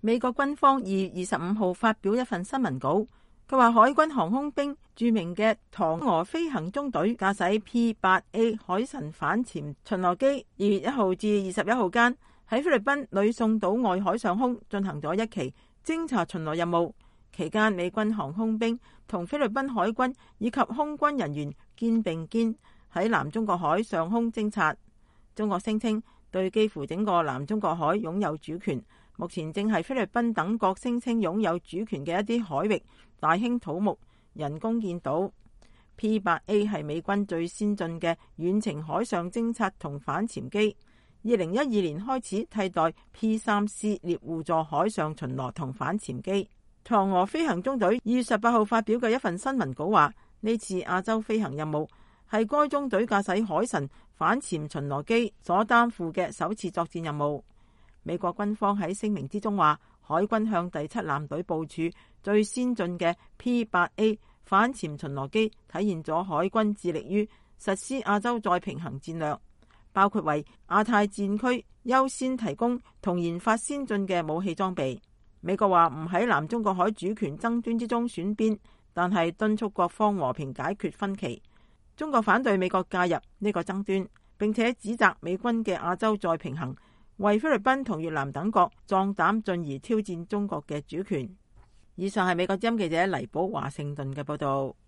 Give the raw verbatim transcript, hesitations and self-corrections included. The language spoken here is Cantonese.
美國軍方二月二十五號發表一份新聞稿，佢話海軍航空兵著名嘅嫦娥飛行中隊駕駛 P 八 A 海神反潛巡邏機，二月一號至二十一號間喺菲律賓呂宋島外海上空進行咗一期偵察巡邏任務。期間，美軍航空兵同菲律賓海軍以及空軍人員肩並肩喺南中國海上空偵察。中國聲稱對幾乎整個南中國海擁有主權，目前正係菲律賓等國聲稱擁有主權嘅一啲海域大興土木、人工建島。P 八 A 係美軍最先進嘅遠程海上偵察同反潛機，二零一二年開始替代 P 三 C 獵戶座海上巡邏同反潛機。嫦娥飛行中隊二月十八號發表嘅一份新聞稿話，呢次亞洲飛行任務係該中隊駕駛海神反潛巡邏機所擔負嘅首次作戰任務。美國軍方喺聲明之中話，海軍向第七艦隊部署最先進嘅 P 八 A 反潛巡邏機，體現咗海軍致力於實施亞洲再平衡戰略，包括為亞太戰區優先提供同研發先進嘅武器裝備。美國話唔喺南中國海主權爭端之中選邊，但係敦促各方和平解決分歧。中國反對美國介入呢個爭端，並且指責美軍嘅亞洲再平衡為菲律賓同越南等國壯膽進而挑戰中國嘅主權。以上係美國之音記者黎寶華盛頓嘅報道。